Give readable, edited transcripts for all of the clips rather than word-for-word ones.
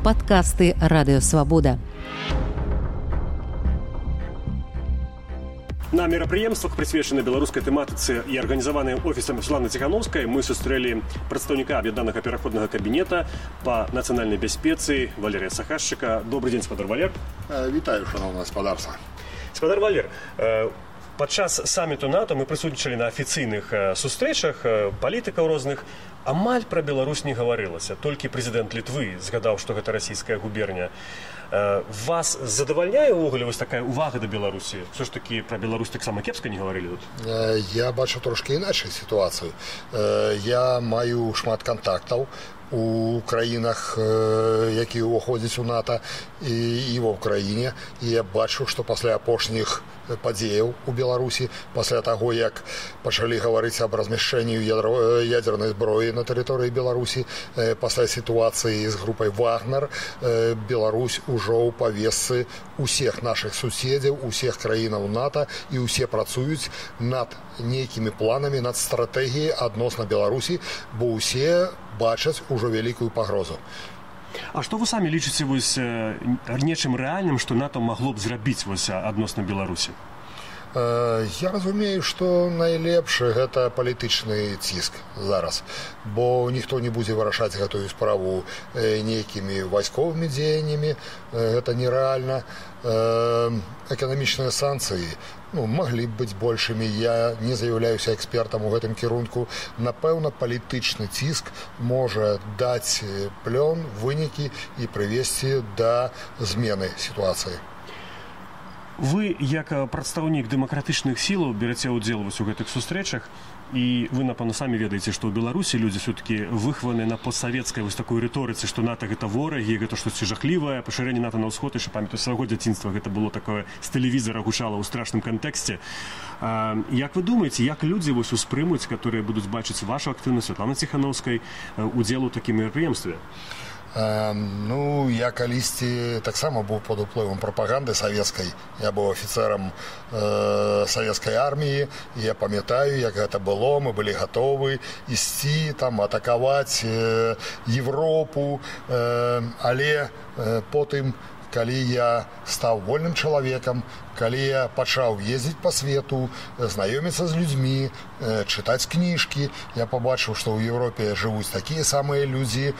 падкасты Радыёвабода. На мерапрыемствах, прысвечаных беларускай тэматыцы і арганізаваных офісам Святланы Ціханаўскай, мы сустрэлі прадстаўніка аб'яднанага пераходнага кабінета па нацыянальнай бяспецы Валерія Сахашчыка. Добрый дзень, спадар Валер. Вітаю, шановне гаспадарства. Спадар Валер, падчас саміту НАТО мы прысутнічалі на афіцыйных сустрэчах палітыкаў розных. Амаль пра Беларусь не гаварылася. Толькі прэзідэнт Літвы згадаў, што гэта расійская губерня. Вас задавальняе ўвогуле вось такая увага да Беларусі? Все ж таки пра Беларусь таксама кепска не гаварылі тут? Я бачу трошки іначай сітуацыю. Я маю шмат кантактаў у краінах, якія ўваходзяць у НАТО і ва ўкраіне. І я бачу, што пасля апошніх падзеяў у Беларусі, пасля таго, як пачалі гаварыць аб размяшчэнні ядзернай зброі на тэрыторыі Беларусі, пасля сітуацыі з групай «Вагнер», Беларусь ужо ў павесцы усіх нашых суседзяў, усіх краінаў НАТО, і ўсе працуюць над нейкімі планамі, над стратэгіяй адносна Беларусі, бо ўсе бачаць ужо вялікую пагрозу. А што вы самі лічыце вось нечым рэальным, што НАТО магло б зрабіць вось адносна Беларусі? Я разумею, што найлепшы гэта палітычны ціск зараз, бо ніхто не будзе вырашаць гэтую справу нейкімі вайсковымі дзеяннямі, гэта нерэальна. Эканамічныя санкцыі маглі б быць большымі, я не з'яўляюся экспертам у гэтым кірунку. Напэўна, палітычны ціск можа даць плён, вынікі і прывесці да змены сітуацыі. Вы, як прадстаўнік дэмакратычных сілаў, бераце ўдзел у гэтых сустрэчах, і вы, напэўна, самі ведаеце, што ў Беларусі людзі все-таки выхваны на постсавецкай вось такой рыторыцы, што НАТО гэта ворагі, гэта штосьці жахлівае, пашырэнне НАТО на ўсход, яшчэ памятаю свайго дзяцінства, гэта было такое з тэлевізара гучала ў страшным кантэксце. Як вы думаеце, як людзі вось успрымуць, которые будуць бачыць вашу актыўнасць Святланы Ціханаўскай удзел у такім мерапрыемстве? Я калісьці таксама быў пад уплывам прапаганды савецкай. Я быў афіцэрам савецкай арміі, я памятаю, як гэта было, мы былі гатовы ісці, атакаваць Европу, але потым, калі я стаў вольным чалавекам, калі я пачаў ездзіць па свету, знаёміцца з людзьмі, чытаць кніжкі, я пабачыў, што ў Еўропе жывуць такія самыя людзі,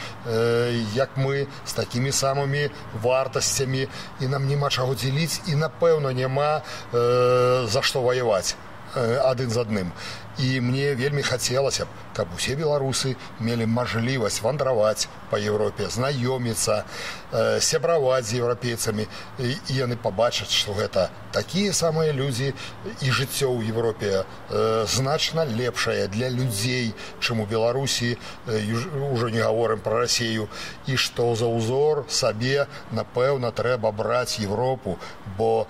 як мы, з такімі самымі вартасцямі, і нам няма чаго дзеліць, і, напэўна, няма за што ваяваць адзін з адным. І мне вельмі хацелася б, каб усе беларусы мелі мажлівасць вандраваць па Еўропе, знаёміцца, сябраваць з еўрапейцамі, і яны пабачаць, што гэта такія самыя людзі, і жыццё ў Еўропе значна лепшае для людзей, чым у Беларусі, ужо не гаворым пра Расію, і што за ўзор сабе, напэўна, трэба браць Еўропу, бо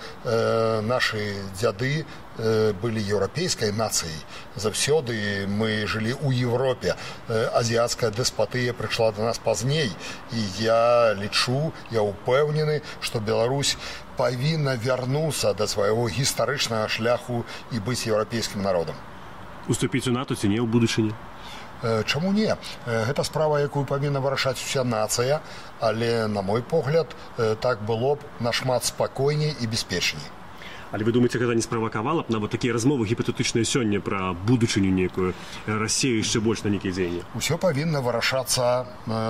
нашы дзяды былі еўрапейскай нацыяй. Заўсёды мы жылі ў Еўропе. Азіяцкая дэспатыя прыйшла да нас пазней, і я лічу, я ўпэўнены, што Беларусь павінна вярнуцца да свайго гістарычнага шляху і быць еўрапейскім народам. Уступіць у НАТО ці не ў будучыні? Чаму не? Гэта справа, якую павінна вырашаць уся нацыя, але, на мой погляд, так было б нашмат спакойней і бяспечней. Але вы думаеце, гэта не справакавала б нават такія размовы гіпатэтычныя сёння пра будучыню нейкую, Расію яшчэ больш на нейкія дзеянні? Усё павінна вырашацца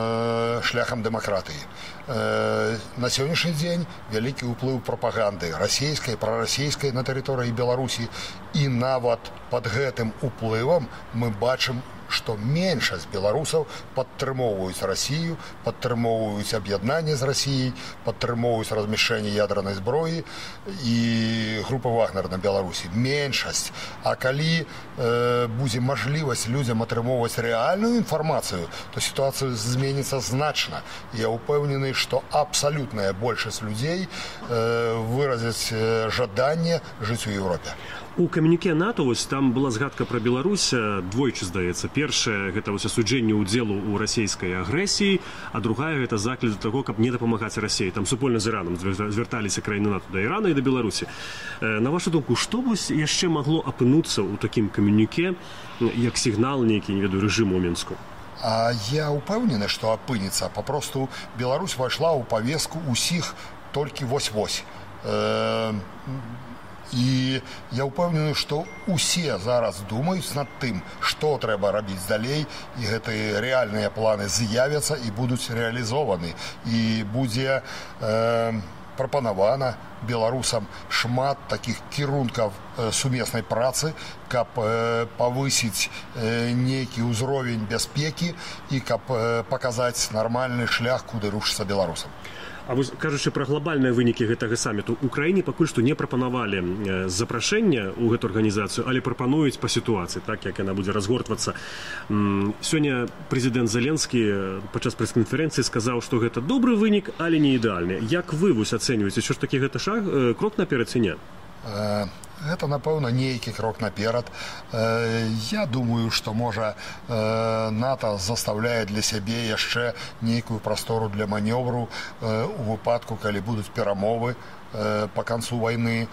шляхам дэмакратыі. На сённяшні дзень вялікі ўплыў прапаганды расійскай, прарасійскай на тэрыторыі Беларусі, і нават пад гэтым уплывам мы бачым, што меншасць беларусаў падтрымоўваюць Расію, падтрымоўваюць аб'яднанне з Расіяй, падтрымоўваюць размяшчэнне ядранай зброі і групы «Вагнер» на Беларусі. Меншасць. А калі будзе мажлівасць людзям атрымоўваць рэальную інфармацыю, то сітуацыя зменіцца значна. Я ўпэўнены, што абсалютная большасць людзей выразяць жаданне жыць у Еўропе. У камюніке НАТО вось там была згадка пра Беларусь двойчы, здаецца. Першае гэта вось асуджэнне ўдзелу ў расійскай агрэсіі, а другая гэта заклік да таго, каб не дапамагаць Расіі. Там супольна з Іранам звярталіся краіны НАТО да Ірана і да Беларусі. На вашу думку, што вось яшчэ магло апынуцца ў такім камюніке, як сігнал нейкі, не ведаю, рэжыму ў Мінску? А я упэўнены, што апынецца. Папросту Беларусь вайшла ў павестку ўсіх толькі вось-вось. І я ўпэўнены, што ўсе зараз думаюць над тым, што трэба рабіць далей, і гэтыя рэальныя планы з'явяцца і будуць рэалізованы. І будзе прапанавана беларусам шмат такіх кірункаў сумеснай працы, каб павысіць нейкі ўзровень бяспекі і каб паказаць нармальны шлях, куды рушыцца беларусам. А вось, кажучы пра глобальныя вынікі гэтага саміту, Украіне пакуль што не прапанавалі запрашэння ў гэту арганізацыю, але прапануюць па сітуацыі, так як яна будзе разгортвацца. Сёння прэзідэнт Зеленскі падчас прэс-канферэнцыі сказаў, што гэта добры вынік, але не ідэальны. Як вы вось ацэньваеце, що ж такі гэта крок наперад ці не? Гэта, напэўна, нейкі крок наперад. Я думаю, што, можа, НАТО заставляе для сябе яшчэ нейкую прастору для манёвру у выпадку, калі будуць перамовы па канцу вайны.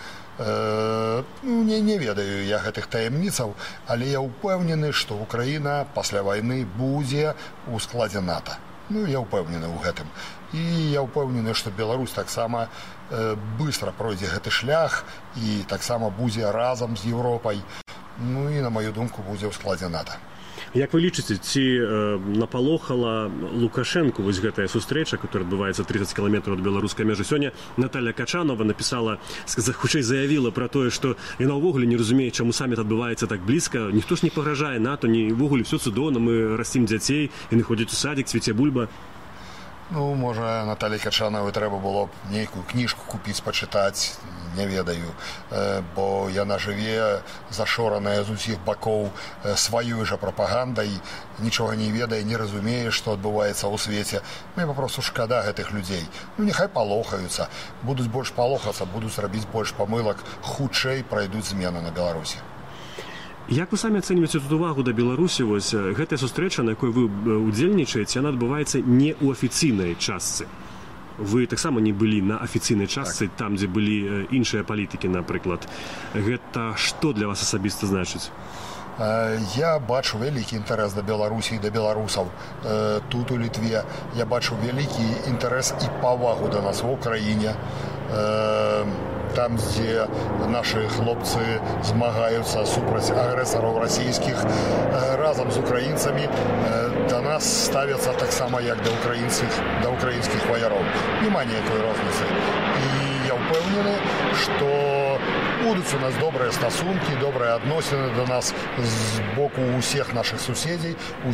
Не ведаю я гэтых таямніцаў, але я ўпэўнены, што Украіна пасля вайны будзе ў складзе НАТО. Я ўпэўнены ў гэтым. І я ўпэўнены, што Беларусь таксама быстро пройдзе гэты шлях і таксама будзе разам з Еўропай. І, на маю думку, будзе ў складзе НАТО. Як вы лічыце, ці напалохала Лукашэнку вось гэтая сустрэча, которая адбываецца 30 кіламетраў ад беларускай мяжы? Сёння Наталья Качанова напісала, хутчэй заявіла пра тое, што яна ўвогуле не разумее, чаму саміт адбываецца так блізка. Ніхто ж не пагражае НАТО, ні ўвогуле ўсё цудоўна, мы расцім дзяцей, яны ходзяць у садик, цвіце бульба. Можа, Натальі Качановай трэба было б нейкую кніжку купіць, пачытаць, не ведаю, бо яна жыве зашораная з усіх бакоў сваёй жа прапагандай, нічога не ведае, не разумее, што адбываецца ў свеце. Мне папросту шкада гэтых людзей. Няхай палохаюцца, будуць больш палохацца, будуць рабіць больш памылак, хутчэй прайдуць змены на Беларусі. Як вы самі ацэньваеце тут увагу да Беларусі? Вось гэтая сустрэча, на якой вы удзельнічаеце, яна адбываецца не ў афіцыйнай частцы. Вы таксама не былі на афіцыйнай частцы, там, дзе былі іншыя палітыкі, напрыклад. Гэта што для вас асабіста значыць? Я бачу вялікі інтарэс да Беларусі і да беларусаў тут у Літве. Я бачу вялікі інтарэс і павагу да нас у краіне. Там, дзе нашы хлопцы змагаюцца супраць агрэсараў расійскіх, разам з украінцамі да нас ставяцца таксама, як да украінскіх ваяроў. Няма ніякой розніцы. І я ўпэўнены, што будуць у нас добрыя стасункі, добрыя адносіны да нас з боку ўсіх нашых суседзей.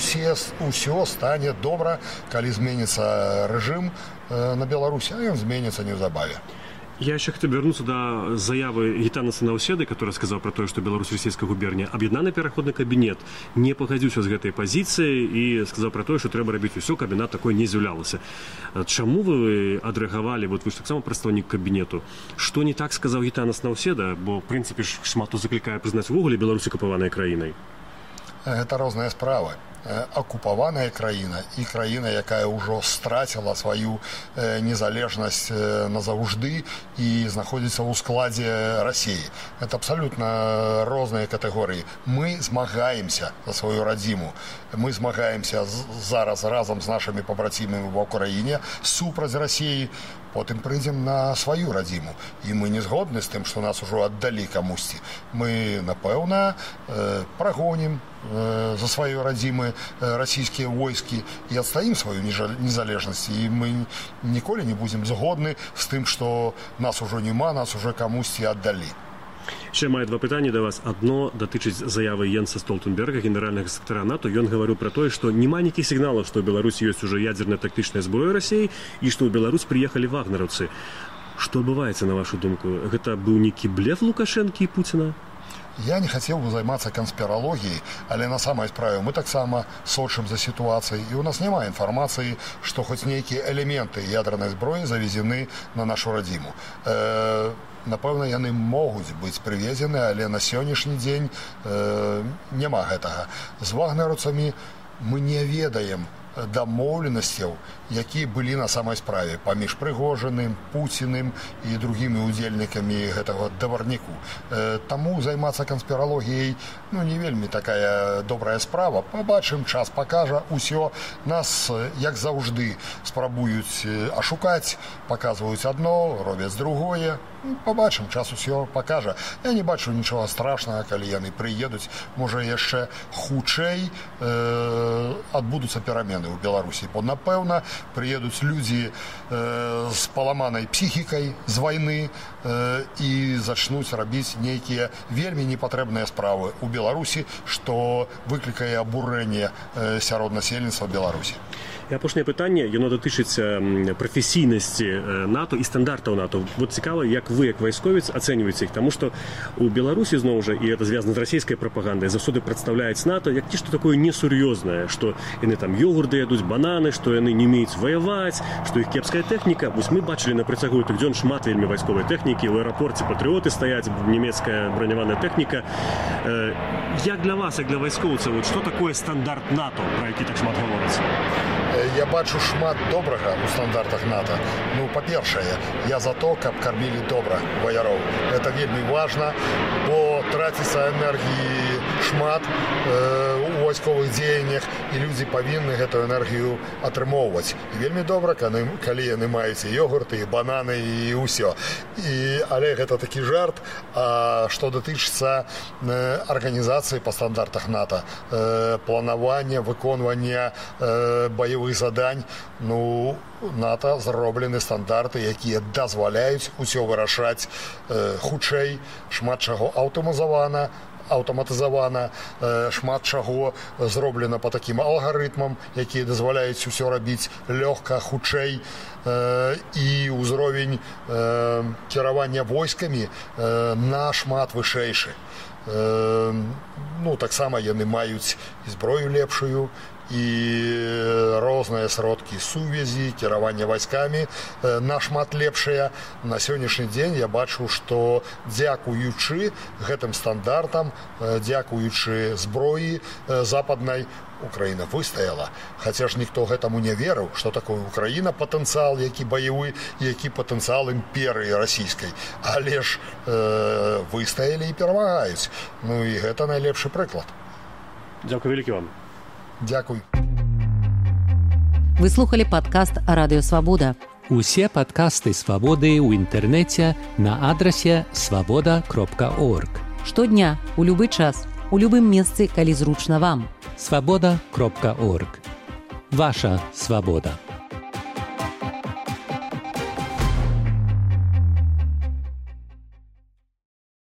Усё стане добра, калі зменіцца рэжым на Беларусі, а ён зменіцца неўзабаве. Я еще хотел вернуться до заявы Гітанаса Наўседы, который сказал про то, что Беларусь российская губерния об'яднаны пераходны кабінет, не пагадзіўся з гэтай пазіцыі і сказал про то, что трэба рабіць усё, каб яна такой не з'яўлялася. Чаму вы адрэагавалі, вот вы ж таксама прадстаўнік кабінету? Што не так сказаў Гітанас Наўседа, бо в прынцыпе шмат хто заклікае прызнаць увогуле Беларусь акупаванай краінай? Гэта розныя справы. Акупаваная краіна і краіна, якая ўжо страціла сваю незалежнасць назаўжды і знаходзіцца ў складзе Расіі. Это абсалютна розныя катэгорыі. Мы змагаемся за сваю радзіму. Мы змагаемся зараз разам з нашымі пабрацімамі ва ўкраіне супраць Расіі. Потым прыйдзем на сваю радзіму. І мы не згодны з тым, што нас ужо аддалі камусьці. Мы, напэўна, прагонім за сваёй радзімы расійскія войскі і адстаім сваю незалежнасць. І мы ніколі не будзем згодны з тым, што нас ужо няма, нас ужо камусьці аддалі. Ще маю два пытання да вас. Одно датычыць заявы Йенса Столтенберга, генеральнага сектара НАТО. Ён гаварыў пра тое, што няма нейкіх сігналаў, што ў Беларусі ёсць ужо ядзерная тактычная зброя Расіі і што ў Беларусь прыехалі вагнераўцы. Што адбываецца, на вашу думку? Гэта быў нейкі блеф Лукашэнкі і Пуціна? Я не хацеў бы займацца канспіралогіяй, але на самай справе мы таксама сочым за сітуацыяй, і ў нас няма інфармацыі, што хоць нейкія элементы ядернай зброі завезены на нашу радзіму. Напэўна, яны могуць быць прывезены, але на сённяшні дзень няма гэтага. З вагнераўцамі мы не ведаем, дамоўленасцяў, якія былі на самай справе паміж Прыгожыным, Пуціным і другімі удзельнікамі гэтага даварніку. Таму займацца канспіралогіяй не вельмі такая добрая справа. Пабачым, час пакажа ўсё. Нас, як заўжды, спрабуюць ашукаць, паказваюць адно, робяць другое. Пабачым, час усё пакажа. Я не бачу нічога страшнага, калі яны прыедуць. Можа, яшчэ хутчэй адбудуцца перамены ў Беларусі. Бо, напэўна, прыедуць людзі з паламанай псіхікай з вайны і зачнуць рабіць нейкія вельмі непатрэбныя справы ў Беларусі, што выклікае абурэнне сярод насельніцтва Беларусі. І апошняе пытанне, яно датычыцца прафесійнасці НАТО і стандартаў НАТО. Вот цікава, як вы, як вайсковец, ацэньваеце іх, таму што у Беларусі, зноў жа, і это звязана з расійскай прапагандай, заўсёды прадстаўляюць НАТО як нешта такое несур'ёзнае, што яны там ёгурты ядуць, бананы, што яны не ўмеюць ваяваць, што іх кепская тэхніка. Вось мы бачылі на працягу гэтых дзён шмат вельмі вайсковай тэхнікі, ў аэрапорце патрыоты стаяць, нямецкая браняваная тэхніка. Як для вас, як для вайскоўцаў, што такое стандарт НАТО, пра які так шмат гаворыцца? Я бачу шмат добрага ў стандартах НАТО. Па-першае, я за то, каб кармілі добра ваяроў. Это вельмі важна, бо траціцца энергіі шмат у вайсковых дзеяннях, і людзі павінны гэту энергію атрымоўваць. І вельмі добра, калі яны маюць і ёгурты, і бананы, і ўсё. Але гэта такі жарт. А што датычыцца арганізацыі па стандартах НАТО, планавання, выконвання баявых задань, НАТО зроблены стандарты, якія дазваляюць усё вырашаць хутчэй, шмат чаго аўтаматызавана, шмат чаго зроблена па такім алгарытмам, якія дазваляюць усё рабіць лёгка, хутчэй, і ўзровень кіравання войскамі нашмат вышэйшы. Таксама яны маюць і зброю лепшую, і розныя сродкі сувязі, кіравання вайскамі нашмат лепшыя. На сённяшні дзень я бачу, што дзякуючы гэтым стандартам, дзякуючы зброі западнай, Украіна выстаяла. Хаця ж ніхто гэтаму не верыў, што такое Украіна, патэнцыял, які баявы, які патэнцыял імперыі расійскай. Але ж выстаялі і перамагаюць. І гэта найлепшы прыклад. Дзякуй вялікі вам. Дзякуй. Вы слухали падкаст Радыё Свабода. Усе падкасты Свабоды ў інтэрнэце на адрасе swaboda.org. Штодня, у любы час, у любым месцы, калі зручна вам. swaboda.org. Ваша свабода.